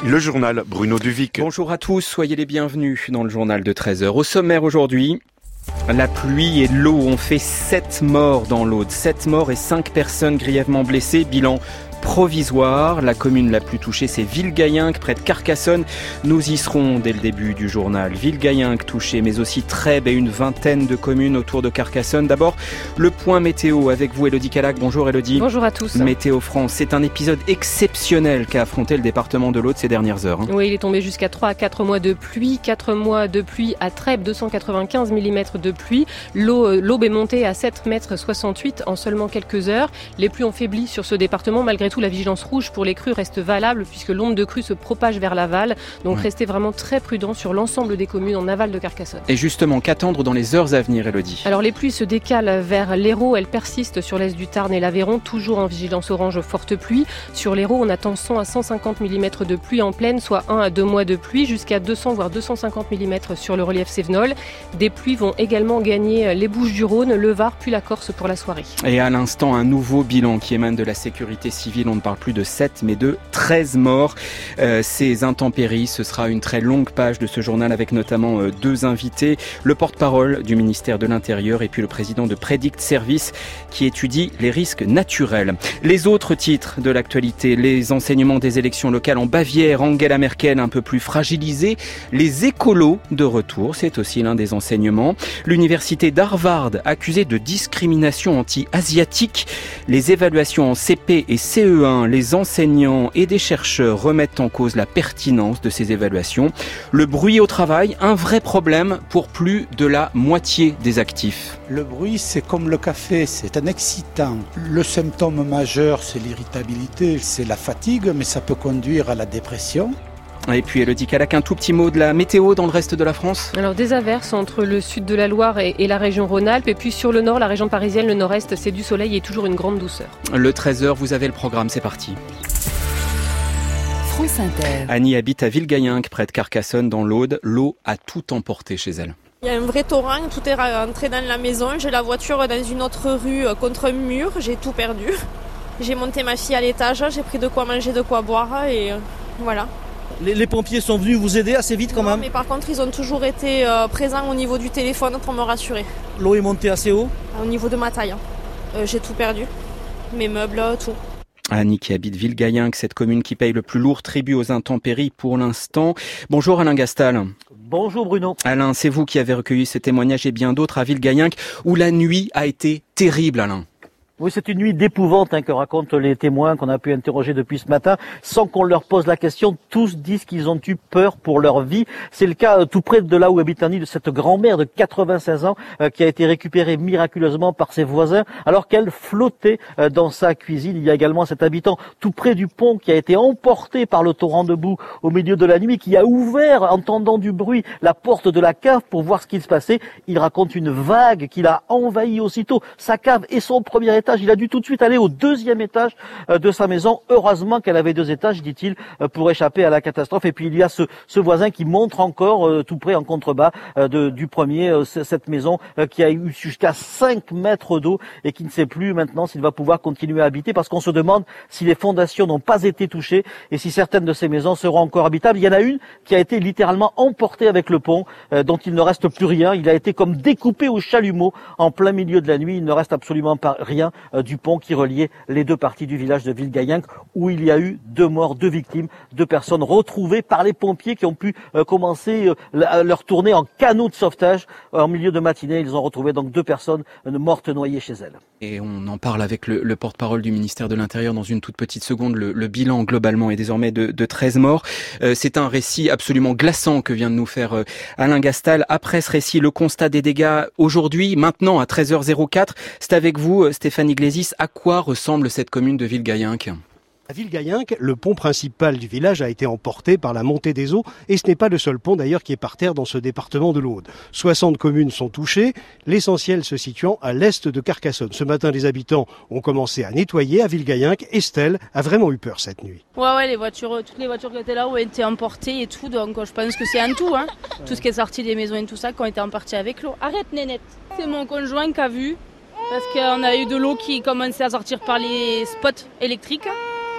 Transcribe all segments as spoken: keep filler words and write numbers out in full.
Le journal Bruno Duvic. Bonjour à tous, soyez les bienvenus dans le journal de treize heures. Au sommaire aujourd'hui, la pluie et l'eau ont fait sept morts dans l'Aude. sept morts et cinq personnes grièvement blessées. Bilan provisoire. La commune la plus touchée, c'est Villegayenque, près de Carcassonne. Nous y serons dès le début du journal. Villegayenque touchée, mais aussi Trèbes et une vingtaine de communes autour de Carcassonne. D'abord, le point météo avec vous, Élodie Calac. Bonjour Élodie. Bonjour à tous. Météo France, c'est un épisode exceptionnel qu'a affronté le département de l'Aude ces dernières heures. Oui, il est tombé jusqu'à trois à quatre mois de pluie. quatre mois de pluie à Trèbes, deux cent quatre-vingt-quinze millimètres de pluie. L'eau, l'aube est montée à sept mètres soixante-huit en seulement quelques heures. Les pluies ont faibli sur ce département. Malgré tout, la vigilance rouge pour les crues reste valable puisque l'onde de crue se propage vers l'aval. Donc ouais. Restez vraiment très prudents sur l'ensemble des communes en aval de Carcassonne. Et justement, qu'attendre dans les heures à venir, Élodie ? Alors les pluies se décalent vers l'Hérault. Elles persistent sur l'est du Tarn et l'Aveyron, toujours en vigilance orange forte pluie. Sur l'Hérault, on attend cent à cent cinquante millimètres de pluie en pleine, soit un à deux mois de pluie, jusqu'à deux cents voire deux cent cinquante millimètres sur le relief Cévenol. Des pluies vont également gagner les Bouches-du-Rhône, le Var puis la Corse pour la soirée. Et à l'instant, un nouveau bilan qui émane de la sécurité civile. On ne parle plus de sept, mais de treize morts. Euh, ces intempéries, ce sera une très longue page de ce journal avec notamment euh, deux invités. Le porte-parole du ministère de l'Intérieur et puis le président de Predict Service qui étudie les risques naturels. Les autres titres de l'actualité, les enseignements des élections locales en Bavière, Angela Merkel un peu plus fragilisée, les écolos de retour, c'est aussi l'un des enseignements. L'université d'Harvard accusée de discrimination anti-asiatique. Les évaluations en C P et C E un, les enseignants et des chercheurs remettent en cause la pertinence de ces évaluations. Le bruit au travail, un vrai problème pour plus de la moitié des actifs. Le bruit, c'est comme le café, c'est un excitant. Le symptôme majeur, c'est l'irritabilité, c'est la fatigue, mais ça peut conduire à la dépression. Et puis Élodie Calac, un tout petit mot de la météo dans le reste de la France. Alors des averses entre le sud de la Loire et, et la région Rhône-Alpes. Et puis sur le nord, la région parisienne, le nord-est, c'est du soleil et toujours une grande douceur. Le treize heures, vous avez le programme, c'est parti. France Inter. Annie habite à Villegayenque, près de Carcassonne, dans l'Aude. L'eau a tout emporté chez elle. Il y a un vrai torrent, tout est rentré dans la maison. J'ai la voiture dans une autre rue contre un mur, j'ai tout perdu. J'ai monté ma fille à l'étage, j'ai pris de quoi manger, de quoi boire et voilà. Les, les pompiers sont venus vous aider assez vite quand non, même. Mais par contre, ils ont toujours été euh, présents au niveau du téléphone pour me rassurer. L'eau est montée assez haut ? Au niveau de ma taille. Euh, j'ai tout perdu. Mes meubles, tout. Annie qui habite Villegayenque, cette commune qui paye le plus lourd tribut aux intempéries pour l'instant. Bonjour Alain Gastal. Bonjour Bruno. Alain, c'est vous qui avez recueilli ces témoignages et bien d'autres à Villegayenque où la nuit a été terrible, Alain. Oui, c'est une nuit d'épouvante hein, que racontent les témoins qu'on a pu interroger depuis ce matin. Sans qu'on leur pose la question, tous disent qu'ils ont eu peur pour leur vie. C'est le cas euh, tout près de là où habite Annie, de cette grand-mère de quatre-vingt-seize ans euh, qui a été récupérée miraculeusement par ses voisins alors qu'elle flottait euh, dans sa cuisine. Il y a également cet habitant tout près du pont qui a été emporté par le torrent de boue au milieu de la nuit, qui a ouvert, entendant du bruit, la porte de la cave pour voir ce qu'il se passait. Il raconte une vague qui l'a envahi aussitôt, sa cave et son premier étage. Il a dû tout de suite aller au deuxième étage de sa maison. Heureusement qu'elle avait deux étages, dit-il, pour échapper à la catastrophe. Et puis il y a ce, ce voisin qui montre encore euh, tout près en contrebas euh, de, du premier, euh, cette maison euh, qui a eu jusqu'à cinq mètres d'eau et qui ne sait plus maintenant s'il va pouvoir continuer à habiter, parce qu'on se demande si les fondations n'ont pas été touchées et si certaines de ces maisons seront encore habitables. Il y en a une qui a été littéralement emportée avec le pont, euh, dont il ne reste plus rien. Il a été comme découpé au chalumeau en plein milieu de la nuit. Il ne reste absolument pas rien euh, du pont qui reliait les deux parties du village de Villegayenque, où il y a eu deux morts, deux victimes, deux personnes retrouvées par les pompiers qui ont pu euh, commencer euh, leur tournée en canot de sauvetage euh, en milieu de matinée. Ils ont retrouvé donc deux personnes euh, mortes noyées chez elles. Et on en parle avec le, le porte-parole du ministère de l'Intérieur dans une toute petite seconde. Le, le bilan globalement est désormais de, de treize morts. Euh, c'est un récit absolument glaçant que vient de nous faire euh, Alain Gastal. Après ce récit, le constat des dégâts aujourd'hui, maintenant à treize heures quatre, c'est avec vous Stéphane Iglesias. À quoi ressemble cette commune de Villegayenque ? À Villegayenque, le pont principal du village a été emporté par la montée des eaux et ce n'est pas le seul pont d'ailleurs qui est par terre dans ce département de l'Aude. soixante communes sont touchées, l'essentiel se situant à l'est de Carcassonne. Ce matin, les habitants ont commencé à nettoyer à Villegayenque. Estelle a vraiment eu peur cette nuit. Ouais, ouais, les voitures, toutes les voitures qui étaient là ont été emportées et tout, donc je pense que c'est un tout, hein. Tout ce qui est sorti des maisons et tout ça qui ont été emportés avec l'eau. Arrête, nénette. C'est mon conjoint qui a vu, parce qu'on a eu de l'eau qui commençait à sortir par les spots électriques.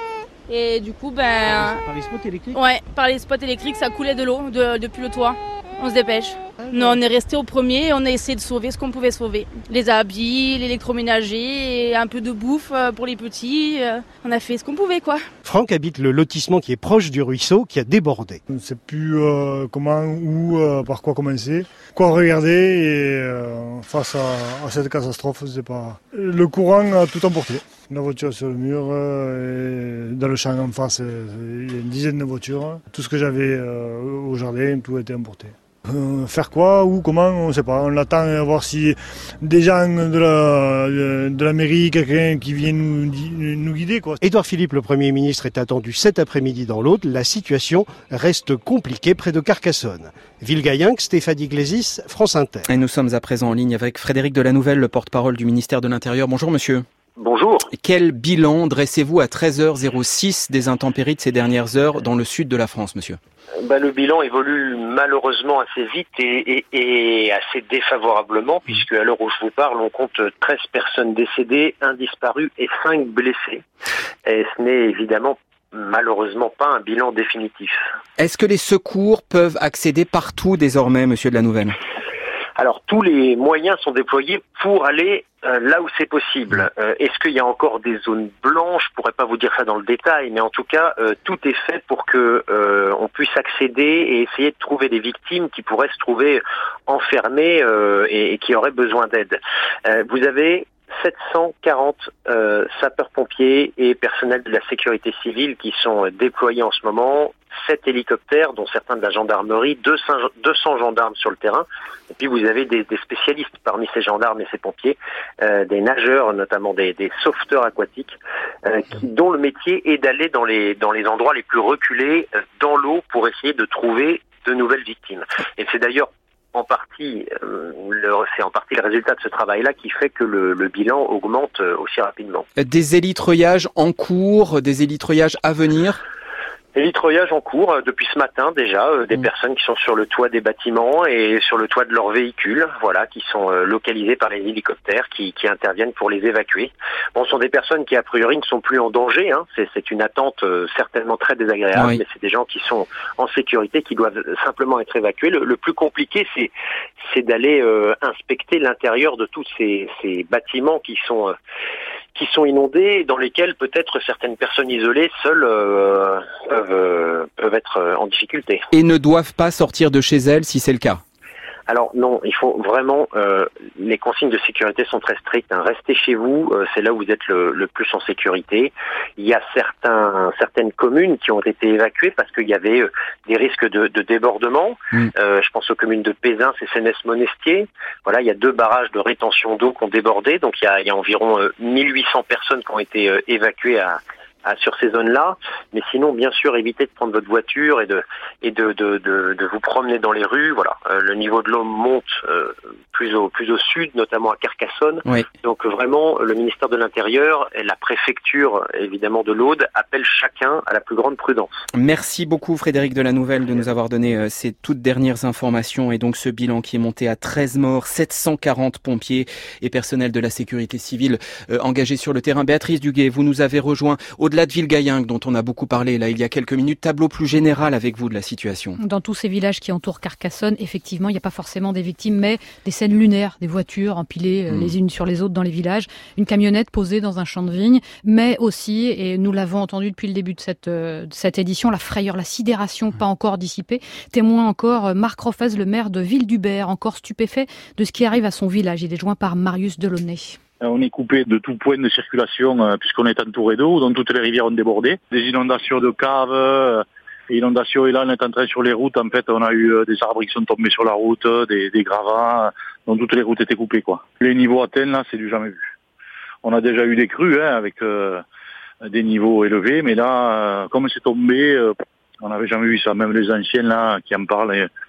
Et du coup, ben... Par les spots électriques ? Ouais, par les spots électriques, ça coulait de l'eau de, depuis le toit. On se dépêche. Nous, on est resté au premier et on a essayé de sauver ce qu'on pouvait sauver. Les habits, l'électroménager, et un peu de bouffe pour les petits. On a fait ce qu'on pouvait, quoi. Franck habite le lotissement qui est proche du ruisseau qui a débordé. On ne sait plus euh, comment, où, euh, par quoi commencer, quoi regarder et euh, face à, à cette catastrophe, c'est pas... Le courant a tout emporté. La voiture sur le mur, euh, et dans le champ en face, il y a une dizaine de voitures. Tout ce que j'avais euh, au jardin, tout a été emporté. Euh, faire quoi, où, comment, on ne sait pas. On attend à voir si des gens de la, de la mairie, quelqu'un qui vient nous, nous guider, quoi. Édouard Philippe, le Premier ministre, est attendu cet après-midi dans l'Aude. La situation reste compliquée près de Carcassonne. Villegayenc, Stéphanie Glésis, France Inter. Et nous sommes à présent en ligne avec Frédéric Delanouvelle, le porte-parole du ministère de l'Intérieur. Bonjour monsieur. Bonjour. Quel bilan dressez-vous à treize heures six des intempéries de ces dernières heures dans le sud de la France, monsieur ? Bah, le bilan évolue malheureusement assez vite et, et, et assez défavorablement, puisque à l'heure où je vous parle, on compte treize personnes décédées, un disparu et cinq blessés. Et ce n'est évidemment malheureusement pas un bilan définitif. Est-ce que les secours peuvent accéder partout désormais, monsieur Delanouvelle ? Alors tous les moyens sont déployés pour aller euh, là où c'est possible. Euh, est-ce qu'il y a encore des zones blanches ? Je pourrais pas vous dire ça dans le détail, mais en tout cas euh, tout est fait pour que euh, on puisse accéder et essayer de trouver des victimes qui pourraient se trouver enfermées euh, et, et qui auraient besoin d'aide. Euh, vous avez sept cent quarante euh, sapeurs-pompiers et personnels de la sécurité civile qui sont déployés en ce moment, sept hélicoptères, dont certains de la gendarmerie, deux cents gendarmes sur le terrain, et puis vous avez des, des spécialistes parmi ces gendarmes et ces pompiers, euh, des nageurs, notamment des, des sauveteurs aquatiques, euh, qui, dont le métier est d'aller dans les, dans les endroits les plus reculés, euh, dans l'eau, pour essayer de trouver de nouvelles victimes. Et c'est d'ailleurs en partie, euh, le, c'est en partie le résultat de ce travail-là qui fait que le, le bilan augmente aussi rapidement. Des élitreuillages en cours, des élitreuillages à venir ? Élitreuillage en cours euh, depuis ce matin déjà, euh, des mmh. personnes qui sont sur le toit des bâtiments et sur le toit de leurs véhicules, voilà, qui sont euh, localisées par les hélicoptères qui, qui interviennent pour les évacuer. Bon, ce sont des personnes qui a priori ne sont plus en danger, hein. c'est, c'est une attente euh, certainement très désagréable, oui. mais c'est des gens qui sont en sécurité, qui doivent simplement être évacués. Le, le plus compliqué, c'est, c'est d'aller euh, inspecter l'intérieur de tous ces, ces bâtiments qui sont... Euh, qui sont inondés, dans lesquels peut-être certaines personnes isolées seules euh, peuvent, euh, peuvent être en difficulté. Et ne doivent pas sortir de chez elles si c'est le cas ? Alors non, il faut vraiment, euh, les consignes de sécurité sont très strictes, hein. Restez chez vous, euh, c'est là où vous êtes le, le plus en sécurité. Il y a certains, certaines communes qui ont été évacuées parce qu'il y avait euh, des risques de, de débordement. Mmh. Euh, je pense aux communes de Pézins et Sénès-Monestier. Voilà, il y a deux barrages de rétention d'eau qui ont débordé, donc il y a, il y a environ euh, mille huit cents personnes qui ont été euh, évacuées à sur ces zones-là, mais sinon, bien sûr, évitez de prendre votre voiture et de et de de de, de vous promener dans les rues. Voilà, euh, le niveau de l'eau monte euh, plus au plus au sud, notamment à Carcassonne. Oui. Donc vraiment, le ministère de l'Intérieur et la préfecture, évidemment, de l'Aude appellent chacun à la plus grande prudence. Merci beaucoup, Frédéric Delanouvelle, de nous avoir donné euh, ces toutes dernières informations et donc ce bilan qui est monté à treize morts, sept cent quarante pompiers et personnels de la sécurité civile euh, engagés sur le terrain. Béatrice Duguay, vous nous avez rejoint au-delà de Villegayenc, dont on a beaucoup parlé là il y a quelques minutes. Tableau plus général avec vous de la situation. Dans tous ces villages qui entourent Carcassonne, effectivement, il n'y a pas forcément des victimes, mais des scènes lunaires, des voitures empilées mmh. les unes sur les autres dans les villages, une camionnette posée dans un champ de vigne, mais aussi, et nous l'avons entendu depuis le début de cette, de cette édition, la frayeur, la sidération pas encore dissipée. Témoin encore Marc Roffez, le maire de Ville-du-Ber, encore stupéfait de ce qui arrive à son village. Il est joint par Marius Delaunay. On est coupé de tout point de circulation euh, puisqu'on est entouré d'eau, dont toutes les rivières ont débordé. Des inondations de caves, euh, inondations, et là on est entré sur les routes. En fait, on a eu euh, des arbres qui sont tombés sur la route, des, des gravats, euh, dont toutes les routes étaient coupées, quoi. Les niveaux atteints, là, c'est du jamais vu. On a déjà eu des crues, hein, avec euh, des niveaux élevés, mais là, euh, comme c'est tombé, euh, on n'avait jamais vu ça. Même les anciens, là, qui en parlent,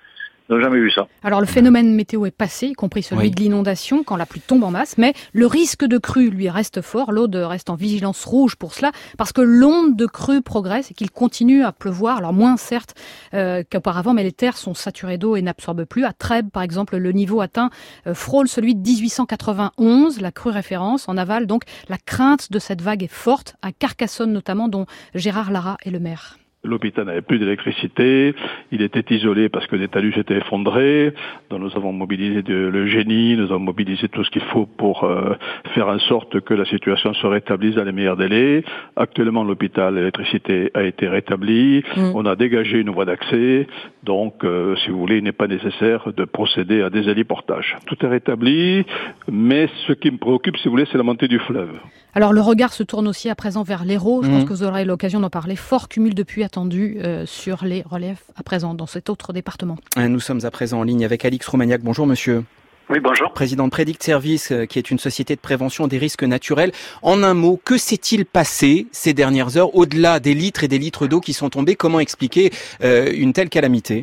On n'a jamais vu ça. Alors le phénomène météo est passé, y compris celui oui. de l'inondation, quand la pluie tombe en masse, mais le risque de crue, lui, reste fort. L'Aude reste en vigilance rouge pour cela, parce que l'onde de crue progresse et qu'il continue à pleuvoir. Alors moins certes euh, qu'auparavant, mais les terres sont saturées d'eau et n'absorbent plus. À Trèbes, par exemple, le niveau atteint euh, frôle celui de dix-huit cent quatre-vingt-onze, la crue référence. En aval, donc, la crainte de cette vague est forte, à Carcassonne notamment, dont Gérard Lara est le maire. L'hôpital n'avait plus d'électricité, il était isolé parce que des talus s'étaient effondrés, donc nous avons mobilisé de, le génie, nous avons mobilisé tout ce qu'il faut pour euh, faire en sorte que la situation se rétablisse dans les meilleurs délais. Actuellement, l'hôpital, l'électricité a été rétablie, mmh. on a dégagé une voie d'accès, donc euh, si vous voulez, il n'est pas nécessaire de procéder à des héliportages. Tout est rétabli, mais ce qui me préoccupe, si vous voulez, c'est la montée du fleuve. Alors le regard se tourne aussi à présent vers l'Hérault, je mmh. pense que vous aurez l'occasion d'en parler. Fort cumul de pluie attendu euh, sur les reliefs à présent dans cet autre département. Nous sommes à présent en ligne avec Alix Roumaniac. Bonjour monsieur. Oui, bonjour. Président de Predict Service, euh, qui est une société de prévention des risques naturels. En un mot, que s'est-il passé ces dernières heures, au-delà des litres et des litres d'eau qui sont tombés? Comment expliquer euh, une telle calamité?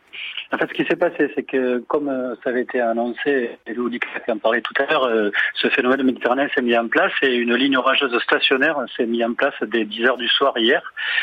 En fait, ce qui s'est passé, c'est que, comme euh, ça avait été annoncé, et Louis qui en parlait tout à l'heure, euh, ce phénomène méditerranéen s'est mis en place et une ligne orageuse stationnaire s'est mise en place dès dix heures du soir hier,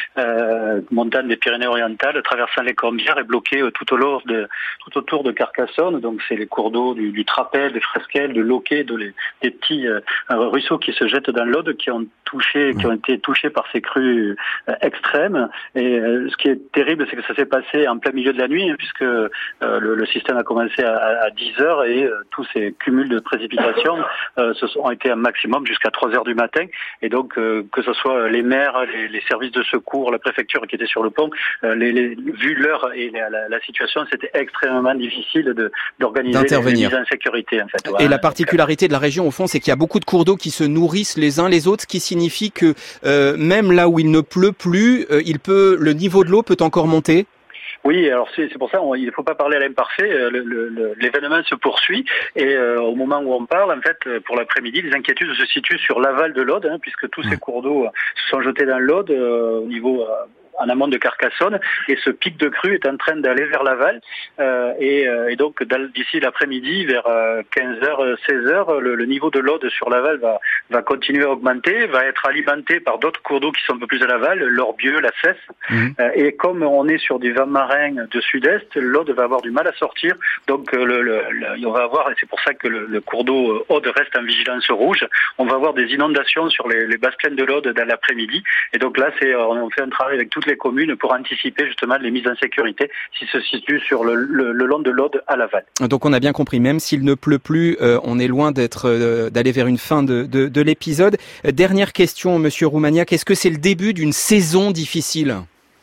euh, montagne des Pyrénées-Orientales, traversant les Corbières et bloquée euh, tout, au long de, tout autour de Carcassonne. Donc, c'est les cours d'eau du, du Trapel, des Fresquelles, de l'Oquet, de les, des petits euh, ruisseaux qui se jettent dans l'Aude, qui ont touché, qui ont été touchés par ces crues euh, extrêmes. Et euh, ce qui est terrible, c'est que ça s'est passé en plein milieu de la nuit, hein, puisque Euh, le, le système a commencé à, à dix heures et euh, tous ces cumuls de précipitations euh, se sont, ont été un maximum jusqu'à trois heures du matin. Et donc, euh, que ce soit les maires, les, les services de secours, la préfecture qui était sur le pont, euh, les, les, vu l'heure et la, la, la situation, c'était extrêmement difficile de, d'organiser les mises en sécurité. En fait. Voilà. Et la particularité de la région, au fond, c'est qu'il y a beaucoup de cours d'eau qui se nourrissent les uns les autres, ce qui signifie que euh, même là où il ne pleut plus, euh, il peut, le niveau de l'eau peut encore monter. Oui, alors c'est, c'est pour ça on, il ne faut pas parler à l'imparfait. Le, le, le, l'événement se poursuit et euh, au moment où on parle, en fait, pour l'après-midi, les inquiétudes se situent sur l'aval de l'Aude, hein, puisque tous ces cours d'eau se sont jetés dans l'Aude euh, au niveau euh, en amont de Carcassonne, et ce pic de crue est en train d'aller vers l'aval, euh, et, euh, et donc d'ici l'après-midi, vers euh, quinze heures, seize heures, le, le niveau de l'Aude sur l'aval va, va continuer à augmenter, va être alimenté par d'autres cours d'eau qui sont un peu plus à l'aval, l'Orbieu, la Cesse, mmh. euh, et comme on est sur des vents marins de sud-est, l'Aude va avoir du mal à sortir, donc euh, le, le, le, on va avoir, et c'est pour ça que le, le cours d'eau Aude reste en vigilance rouge, on va avoir des inondations sur les, les basses plaines de l'Aude dans l'après-midi, et donc là, c'est, on fait un travail avec toutes les communes pour anticiper justement les mises en sécurité qui se situent sur le, le, le long de l'Aude à l'aval. Donc on a bien compris, même s'il ne pleut plus, euh, on est loin d'être euh, d'aller vers une fin de, de, de l'épisode. Euh, dernière question, Monsieur Roumaniac, est-ce que c'est le début d'une saison difficile ?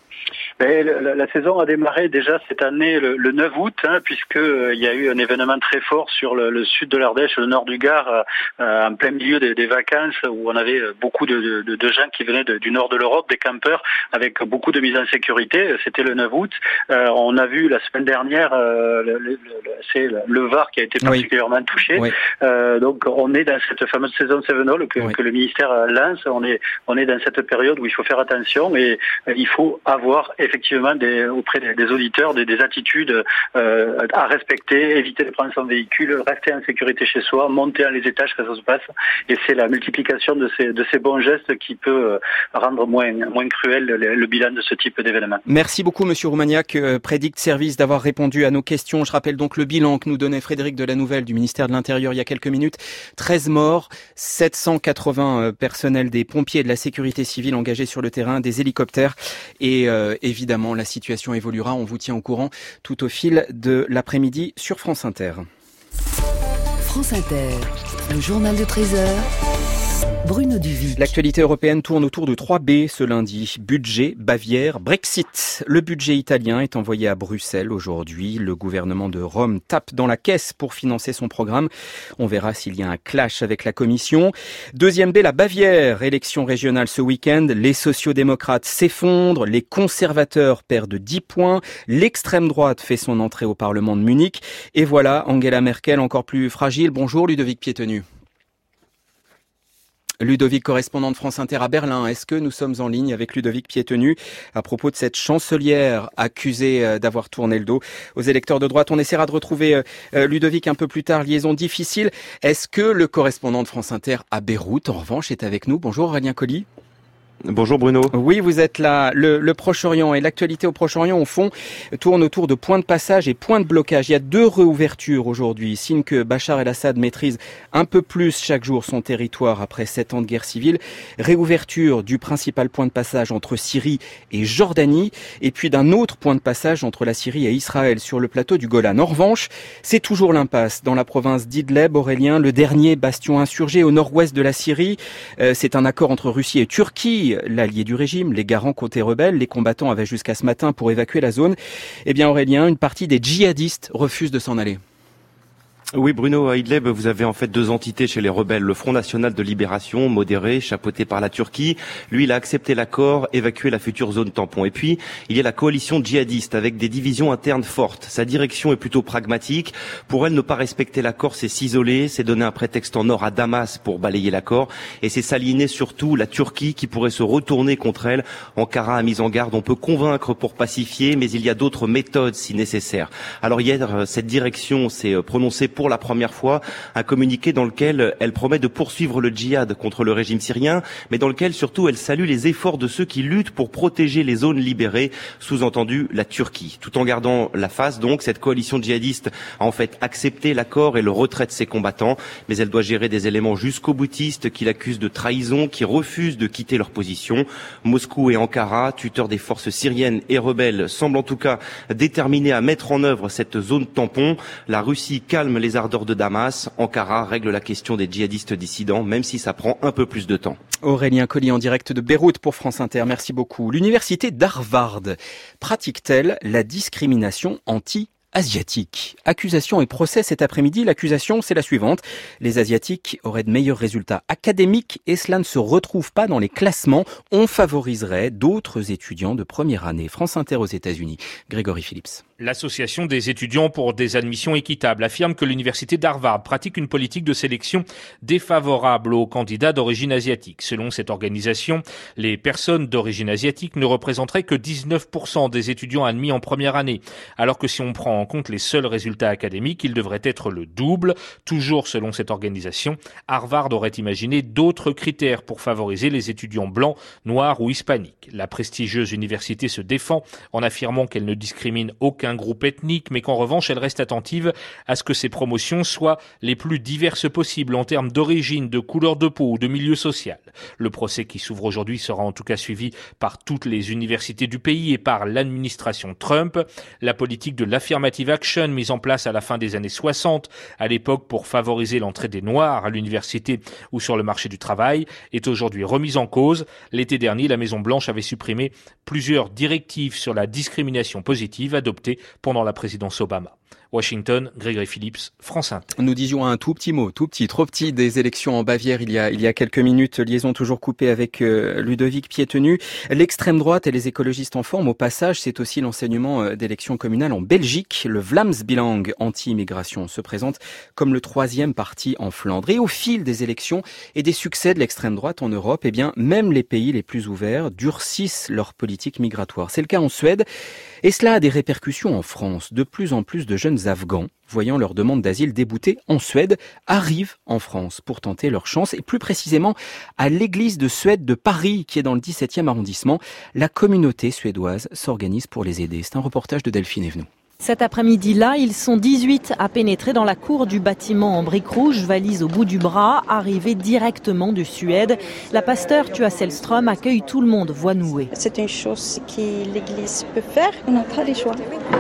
Mais la, la saison a démarré déjà cette année le, le neuf août, hein, puisque euh, il y a eu un événement très fort sur le, le sud de l'Ardèche, le nord du Gard, euh, en plein milieu des, des vacances, où on avait beaucoup de, de, de gens qui venaient de, du nord de l'Europe, des campeurs, avec beaucoup de mise en sécurité. C'était le neuf août. Euh, on a vu la semaine dernière, euh, le, le, le, c'est le Var qui a été particulièrement oui. touché. Oui. Euh, donc on est dans cette fameuse saison Cévenol que, oui. que le ministère lance. On est on est dans cette période où il faut faire attention et euh, il faut avoir effectivement des, auprès des, des auditeurs des, des attitudes euh, à respecter, éviter de prendre son véhicule, rester en sécurité chez soi, monter à les étages quand ça se passe. Et c'est la multiplication de ces, de ces bons gestes qui peut rendre moins, moins cruel le, le bilan de ce type d'événement. Merci beaucoup Monsieur Roumaniac, euh, Predict Service, d'avoir répondu à nos questions. Je rappelle donc le bilan que nous donnait Frédéric Delannouvelle du ministère de l'Intérieur il y a quelques minutes. treize morts, sept cent quatre-vingts personnels des pompiers et de la sécurité civile engagés sur le terrain, des hélicoptères et euh, évidemment, la situation évoluera. On vous tient au courant tout au fil de l'après-midi sur France Inter. France Inter, le journal de treize heures. Bruno Duvic. L'actualité européenne tourne autour de trois B ce lundi. Budget, Bavière, Brexit. Le budget italien est envoyé à Bruxelles aujourd'hui. Le gouvernement de Rome tape dans la caisse pour financer son programme. On verra s'il y a un clash avec la Commission. Deuxième B, la Bavière. Élection régionale ce week-end. Les sociodémocrates s'effondrent. Les conservateurs perdent dix points. L'extrême droite fait son entrée au Parlement de Munich. Et voilà Angela Merkel encore plus fragile. Bonjour Ludovic Piétenu. Ludovic, correspondant de France Inter à Berlin. Est-ce que nous sommes en ligne avec Ludovic Piétenu à propos de cette chancelière accusée d'avoir tourné le dos aux électeurs de droite? On essaiera de retrouver Ludovic un peu plus tard. Liaison difficile. Est-ce que le correspondant de France Inter à Beyrouth, en revanche, est avec nous? Bonjour Aurélien Colli. Bonjour Bruno. Oui, vous êtes là. Le, le Proche-Orient et l'actualité au Proche-Orient, au fond, tourne autour de points de passage et points de blocage. Il y a deux réouvertures aujourd'hui, signe que Bachar el-Assad maîtrise un peu plus chaque jour son territoire après sept ans de guerre civile. Réouverture du principal point de passage entre Syrie et Jordanie, et puis d'un autre point de passage entre la Syrie et Israël sur le plateau du Golan. En revanche, c'est toujours l'impasse dans la province d'Idleb, Aurélien, le dernier bastion insurgé au nord-ouest de la Syrie. Euh, c'est un accord entre Russie et Turquie, l'allié du régime, les garants côté rebelles. Les combattants avaient jusqu'à ce matin pour évacuer la zone. Eh bien Aurélien, une partie des djihadistes refuse de s'en aller. Oui Bruno, à Idlib, vous avez en fait deux entités chez les rebelles. Le Front National de Libération, modéré, chapeauté par la Turquie. Lui, il a accepté l'accord, évacué la future zone tampon. Et puis, il y a la coalition djihadiste avec des divisions internes fortes. Sa direction est plutôt pragmatique. Pour elle, ne pas respecter l'accord, c'est s'isoler, c'est donner un prétexte en or à Damas pour balayer l'accord. Et c'est s'aligner surtout la Turquie qui pourrait se retourner contre elle. Ankara a mis en garde, on peut convaincre pour pacifier, mais il y a d'autres méthodes si nécessaire. Alors hier, cette direction s'est prononcée pour la première fois un communiqué dans lequel elle promet de poursuivre le djihad contre le régime syrien, mais dans lequel surtout elle salue les efforts de ceux qui luttent pour protéger les zones libérées, sous-entendu la Turquie. Tout en gardant la face donc, cette coalition djihadiste a en fait accepté l'accord et le retrait de ses combattants, mais elle doit gérer des éléments jusqu'au boutistes qui l'accusent de trahison, qui refusent de quitter leur position. Moscou et Ankara, tuteurs des forces syriennes et rebelles, semblent en tout cas déterminés à mettre en œuvre cette zone tampon. La Russie calme les ardeurs de Damas. Ankara règle la question des djihadistes dissidents, même si ça prend un peu plus de temps. Aurélien Colli en direct de Beyrouth pour France Inter. Merci beaucoup. L'université d'Harvard pratique-t-elle la discrimination anti asiatique? Accusation et procès cet après-midi. L'accusation, c'est la suivante. Les Asiatiques auraient de meilleurs résultats académiques et cela ne se retrouve pas dans les classements. On favoriserait d'autres étudiants de première année. France Inter aux États-Unis. Grégory Phillips. L'Association des étudiants pour des admissions équitables affirme que l'université d'Harvard pratique une politique de sélection défavorable aux candidats d'origine asiatique. Selon cette organisation, les personnes d'origine asiatique ne représenteraient que dix-neuf pour cent des étudiants admis en première année, alors que si on prend en compte les seuls résultats académiques, ils devraient être le double. Toujours selon cette organisation, Harvard aurait imaginé d'autres critères pour favoriser les étudiants blancs, noirs ou hispaniques. La prestigieuse université se défend en affirmant qu'elle ne discrimine aucun groupe ethnique, mais qu'en revanche, elle reste attentive à ce que ces promotions soient les plus diverses possibles en termes d'origine, de couleur de peau ou de milieu social. Le procès qui s'ouvre aujourd'hui sera en tout cas suivi par toutes les universités du pays et par l'administration Trump. La politique de l'affirmative action mise en place à la fin des années soixante, à l'époque pour favoriser l'entrée des Noirs à l'université ou sur le marché du travail, est aujourd'hui remise en cause. L'été dernier, la Maison-Blanche avait supprimé plusieurs directives sur la discrimination positive adoptées pendant la présidence Obama. Washington, Grégory Phillips, France Inter. Nous disions un tout petit mot, tout petit, trop petit, des élections en Bavière il y a, il y a quelques minutes. Liaison toujours coupée avec euh, Ludovic Piétenu. L'extrême droite et les écologistes en forme. Au passage, c'est aussi l'enseignement euh, d'élections communales en Belgique. Le Vlaams-Belang anti-immigration se présente comme le troisième parti en Flandre. Et au fil des élections et des succès de l'extrême droite en Europe, eh bien, même les pays les plus ouverts durcissent leur politique migratoire. C'est le cas en Suède. Et cela a des répercussions en France. De plus en plus de jeunes Afghans, voyant leur demande d'asile déboutée en Suède, arrivent en France pour tenter leur chance. Et plus précisément, à l'église de Suède de Paris, qui est dans le dix-septième arrondissement, la communauté suédoise s'organise pour les aider. C'est un reportage de Delphine Evenou. Cet après-midi-là, ils sont dix-huit à pénétrer dans la cour du bâtiment en briques rouges, valise au bout du bras, arrivés directement de Suède. La pasteur Tua Sellström accueille tout le monde, voix nouée. C'est une chose que l'Église peut faire, on n'a pas le choix.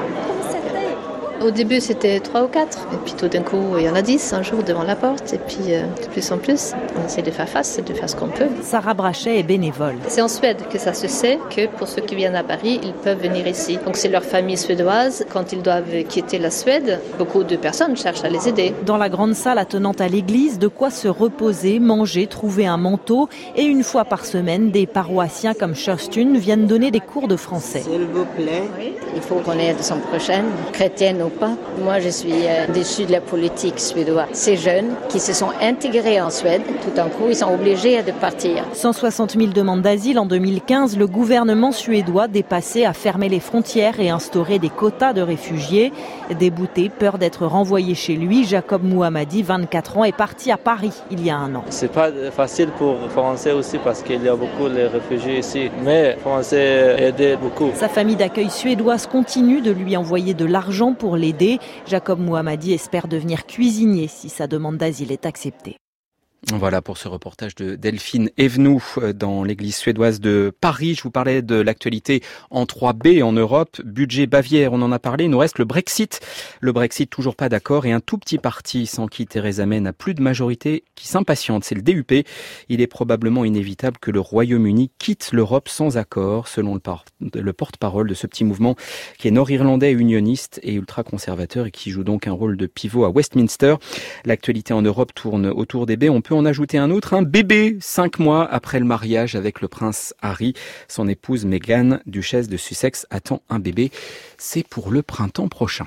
Au début, c'était trois ou quatre. Et puis tout d'un coup, il y en a dix un jour devant la porte. Et puis euh, de plus en plus, on essaie de faire face, de faire ce qu'on peut. Sarah Brachet est bénévole. C'est en Suède que ça se sait que pour ceux qui viennent à Paris, ils peuvent venir ici. Donc c'est leur famille suédoise. Quand ils doivent quitter la Suède, beaucoup de personnes cherchent à les aider. Dans la grande salle attenante à l'église, de quoi se reposer, manger, trouver un manteau. Et une fois par semaine, des paroissiens comme Kirstun viennent donner des cours de français. S'il vous plaît. Il faut qu'on ait de son prochaine, chrétienne ou ou pas. Moi, je suis euh, déçue de la politique suédoise. Ces jeunes qui se sont intégrés en Suède, tout d'un coup, ils sont obligés de partir. cent soixante mille demandes d'asile en deux mille quinze, le gouvernement suédois dépassait à fermer les frontières et instaurer des quotas de réfugiés. Débouté, peur d'être renvoyé chez lui, Jacob Mouhamadi, vingt-quatre ans, est parti à Paris il y a un an. C'est pas facile pour les Français aussi parce qu'il y a beaucoup de réfugiés ici, mais les Français aident beaucoup. Sa famille d'accueil suédoise continue de lui envoyer de l'argent pour l'aider. Jacob Mouhamadi espère devenir cuisinier si sa demande d'asile est acceptée. Voilà pour ce reportage de Delphine Evenou dans l'église suédoise de Paris. Je vous parlais de l'actualité en trois B en Europe. Budget Bavière, on en a parlé. Il nous reste le Brexit. Le Brexit, toujours pas d'accord. Et un tout petit parti sans qui Theresa May n'a plus de majorité qui s'impatiente. C'est le D U P. Il est probablement inévitable que le Royaume-Uni quitte l'Europe sans accord, selon le, par- le porte-parole de ce petit mouvement qui est nord-irlandais, unioniste et ultra-conservateur et qui joue donc un rôle de pivot à Westminster. L'actualité en Europe tourne autour des B. On peut en ajouter un autre, un bébé, cinq mois après le mariage avec le prince Harry. Son épouse Meghan, duchesse de Sussex, attend un bébé. C'est pour le printemps prochain.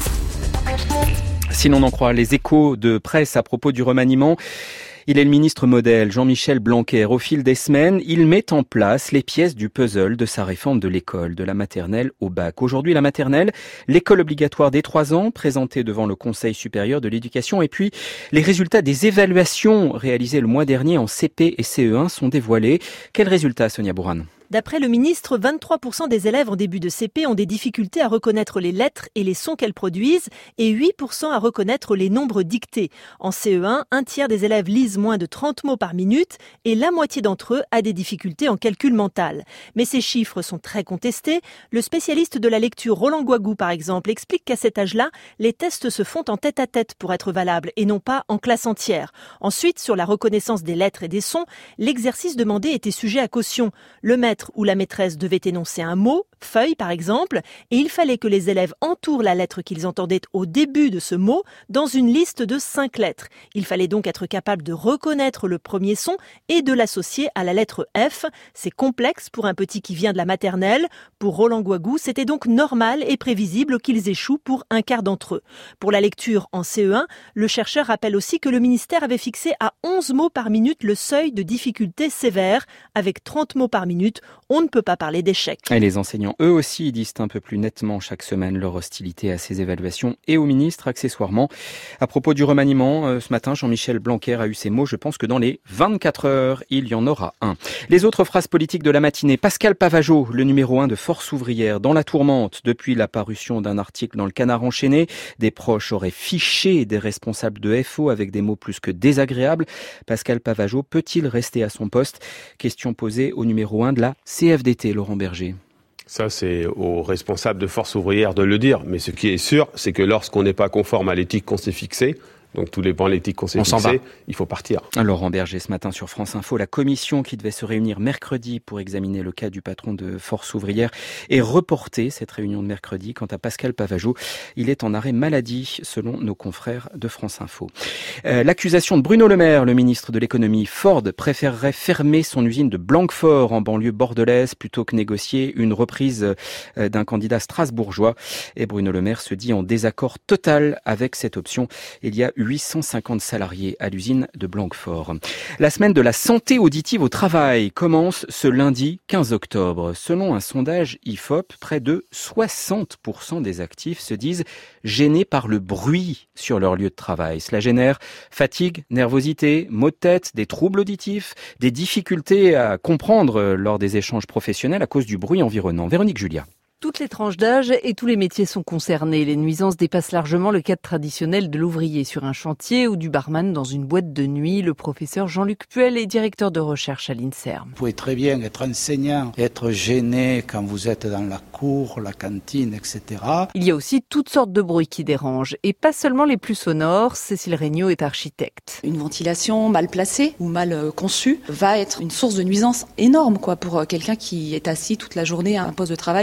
Si l'on en croit les échos de presse à propos du remaniement, il est le ministre modèle, Jean-Michel Blanquer. Au fil des semaines, il met en place les pièces du puzzle de sa réforme de l'école, de la maternelle au bac. Aujourd'hui, la maternelle, l'école obligatoire dès trois ans, présentée devant le Conseil supérieur de l'éducation. Et puis, les résultats des évaluations réalisées le mois dernier en C P et C E un sont dévoilés. Quels résultats, Sonia Bourran ? D'après le ministre, vingt-trois pour cent des élèves en début de C P ont des difficultés à reconnaître les lettres et les sons qu'elles produisent et huit pour cent à reconnaître les nombres dictés. En C E un, un tiers des élèves lisent moins de trente mots par minute et la moitié d'entre eux a des difficultés en calcul mental. Mais ces chiffres sont très contestés. Le spécialiste de la lecture Roland Guagou, par exemple, explique qu'à cet âge-là, les tests se font en tête-à-tête pour être valables et non pas en classe entière. Ensuite, sur la reconnaissance des lettres et des sons, l'exercice demandé était sujet à caution. Le maître où la maîtresse devait énoncer un mot, feuille par exemple, et il fallait que les élèves entourent la lettre qu'ils entendaient au début de ce mot dans une liste de cinq lettres. Il fallait donc être capable de reconnaître le premier son et de l'associer à la lettre F. C'est complexe pour un petit qui vient de la maternelle. Pour Roland Guagou, c'était donc normal et prévisible qu'ils échouent pour un quart d'entre eux. Pour la lecture en C E un, le chercheur rappelle aussi que le ministère avait fixé à onze mots par minute le seuil de difficulté sévère. Avec trente mots par minute, on ne peut pas parler d'échec. Et les enseignants, eux aussi, disent un peu plus nettement chaque semaine leur hostilité à ces évaluations et au ministre, accessoirement. À propos du remaniement, euh, ce matin, Jean-Michel Blanquer a eu ces mots. Je pense que dans les vingt-quatre heures, il y en aura un. Les autres phrases politiques de la matinée. Pascal Pavageau, le numéro un de Force ouvrière, dans la tourmente depuis la parution d'un article dans le Canard enchaîné. Des proches auraient fiché des responsables de F O avec des mots plus que désagréables. Pascal Pavageau peut-il rester à son poste? Question posée au numéro un de la C F D T, Laurent Berger. Ça, c'est aux responsables de Force ouvrière de le dire. Mais ce qui est sûr, c'est que lorsqu'on n'est pas conforme à l'éthique qu'on s'est fixée, donc tous les points de l'éthique qu'on s'est fixés, il faut partir. Laurent Berger, ce matin sur France Info, la commission qui devait se réunir mercredi pour examiner le cas du patron de Force ouvrière est reportée, cette réunion de mercredi. Quant à Pascal Pavageau, il est en arrêt maladie, selon nos confrères de France Info. Euh, l'accusation de Bruno Le Maire, le ministre de l'économie. Ford préférerait fermer son usine de Blanquefort en banlieue bordelaise plutôt que négocier une reprise euh, d'un candidat strasbourgeois. Et Bruno Le Maire se dit en désaccord total avec cette option. Il y a huit cent cinquante salariés à l'usine de Blanquefort. La semaine de la santé auditive au travail commence ce lundi quinze octobre. Selon un sondage I F O P, près de soixante pour cent des actifs se disent gênés par le bruit sur leur lieu de travail. Cela génère fatigue, nervosité, maux de tête, des troubles auditifs, des difficultés à comprendre lors des échanges professionnels à cause du bruit environnant. Véronique Julia. Toutes les tranches d'âge et tous les métiers sont concernés. Les nuisances dépassent largement le cadre traditionnel de l'ouvrier sur un chantier ou du barman dans une boîte de nuit. Le professeur Jean-Luc Puel est directeur de recherche à l'INSERM. Vous pouvez très bien être enseignant, être gêné quand vous êtes dans la cour, la cantine, et cetera. Il y a aussi toutes sortes de bruits qui dérangent et pas seulement les plus sonores. Cécile Regnault est architecte. Une ventilation mal placée ou mal conçue va être une source de nuisance énorme quoi, pour quelqu'un qui est assis toute la journée à un poste de travail qui ne bouge pas.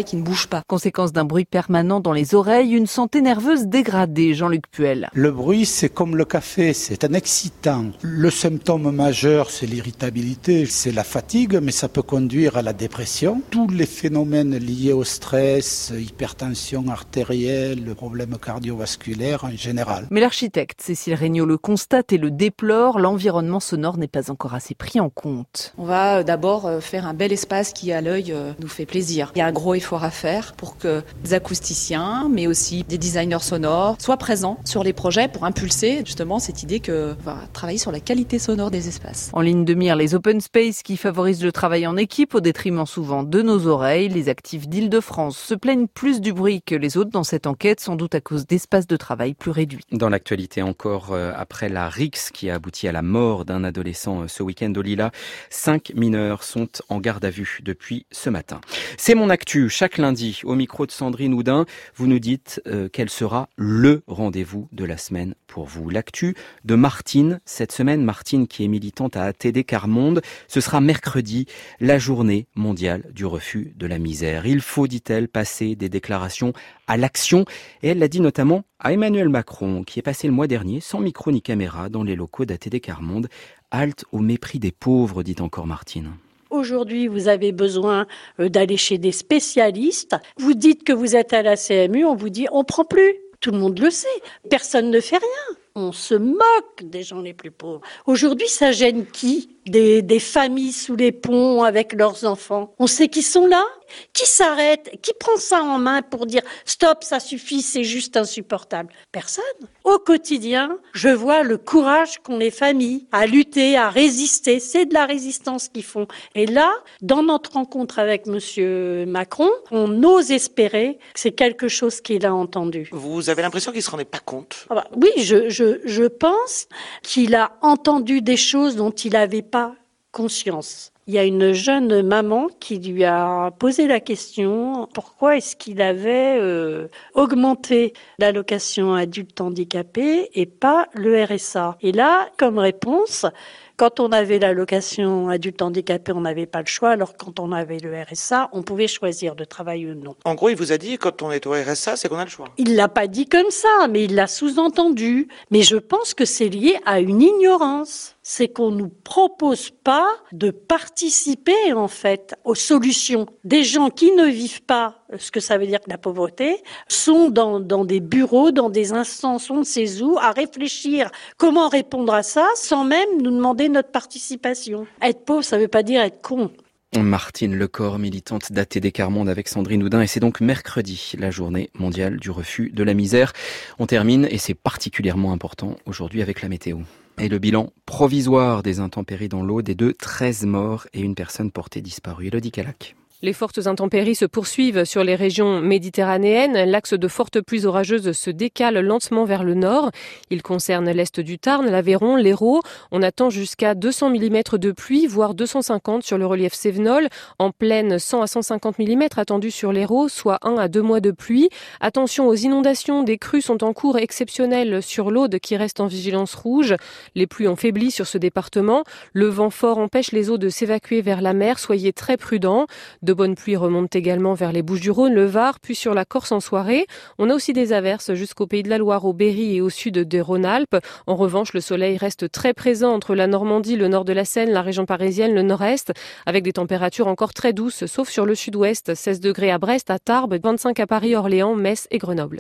pas. Conséquence d'un bruit permanent dans les oreilles, une santé nerveuse dégradée. Jean-Luc Puel. Le bruit, c'est comme le café, c'est un excitant. Le symptôme majeur, c'est l'irritabilité, c'est la fatigue, mais ça peut conduire à la dépression. Tous les phénomènes liés au stress, hypertension artérielle, problèmes cardiovasculaires en général. Mais l'architecte Cécile Regnault le constate et le déplore, l'environnement sonore n'est pas encore assez pris en compte. On va d'abord faire un bel espace qui, à l'œil, nous fait plaisir. Il y a un gros effort à faire pour que des acousticiens, mais aussi des designers sonores, soient présents sur les projets pour impulser justement cette idée qu'on va travailler sur la qualité sonore des espaces. En ligne de mire, les open space qui favorisent le travail en équipe au détriment souvent de nos oreilles. Les actifs d'Île-de-France se plaignent plus du bruit que les autres dans cette enquête, sans doute à cause d'espaces de travail plus réduits. Dans l'actualité encore, euh, après la rixe qui a abouti à la mort d'un adolescent euh, ce week-end au Lila, cinq mineurs sont en garde à vue depuis ce matin. C'est mon actu. Chaque lundi, au micro de Sandrine Houdin, vous nous dites euh, quel sera le rendez-vous de la semaine pour vous. L'actu de Martine. Cette semaine, Martine, qui est militante à A T D Quart Monde, ce sera mercredi, la journée mondiale du refus de la misère. Il faut, dit-elle, passer des déclarations à l'action. Et elle l'a dit notamment à Emmanuel Macron, qui est passé le mois dernier, sans micro ni caméra, dans les locaux d'A T D Quart Monde. Halte au mépris des pauvres, dit encore Martine. Aujourd'hui, vous avez besoin d'aller chez des spécialistes. Vous dites que vous êtes à la C M U, on vous dit on prend plus. Tout le monde le sait. Personne ne fait rien. On se moque des gens les plus pauvres. Aujourd'hui, ça gêne qui ? Des, des familles sous les ponts avec leurs enfants. On sait qu'ils sont là. Qui s'arrête ? Qui prend ça en main pour dire « Stop, ça suffit, c'est juste insupportable ». Personne. Au quotidien, je vois le courage qu'ont les familles à lutter, à résister. C'est de la résistance qu'ils font. Et là, dans notre rencontre avec Monsieur Macron, on ose espérer que c'est quelque chose qu'il a entendu. Vous avez l'impression qu'il ne se rendait pas compte ? Ah bah, oui, je, je, je pense qu'il a entendu des choses dont il n'avait pas conscience. Il y a une jeune maman qui lui a posé la question pourquoi est-ce qu'il avait euh, augmenté l'allocation adulte handicapé et pas le R S A. Et là, comme réponse, quand on avait l'allocation adulte handicapé, on n'avait pas le choix, alors quand on avait le R S A, on pouvait choisir de travailler ou non. En gros, il vous a dit quand on est au R S A, c'est qu'on a le choix. Il l'a pas dit comme ça, mais il l'a sous-entendu. Mais je pense que c'est lié à une ignorance. C'est qu'on nous propose pas de participer, en fait, aux solutions. Des gens qui ne vivent pas ce que ça veut dire que la pauvreté sont dans, dans des bureaux, dans des instances, on ne sait où, à réfléchir comment répondre à ça sans même nous demander notre participation. Être pauvre, ça veut pas dire être con. Martine Lecor, militante d'A T D Quart Monde avec Sandrine Houdin, et c'est donc mercredi, la journée mondiale du refus de la misère. On termine, et c'est particulièrement important aujourd'hui avec la météo. Et le bilan provisoire des intempéries dans l'Aude est de treize morts et une personne portée disparue. Élodie Calac. Les fortes intempéries se poursuivent sur les régions méditerranéennes. L'axe de fortes pluies orageuses se décale lentement vers le nord. Il concerne l'est du Tarn, l'Aveyron, l'Hérault. On attend jusqu'à deux cents millimètres de pluie, voire deux cent cinquante sur le relief cévenol. En plaine, cent à cent cinquante millimètres attendus sur l'Hérault, soit un à deux mois de pluie. Attention aux inondations, des crues sont en cours exceptionnelles sur l'Aude qui reste en vigilance rouge. Les pluies ont faibli sur ce département. Le vent fort empêche les eaux de s'évacuer vers la mer. Soyez très prudents. De bonnes pluies remontent également vers les Bouches-du-Rhône, le Var, puis sur la Corse en soirée. On a aussi des averses jusqu'au Pays de la Loire, au Berry et au sud des Rhône-Alpes. En revanche, le soleil reste très présent entre la Normandie, le nord de la Seine, la région parisienne, le nord-est, avec des températures encore très douces, sauf sur le sud-ouest. seize degrés à Brest, à Tarbes, vingt-cinq à Paris, Orléans, Metz et Grenoble.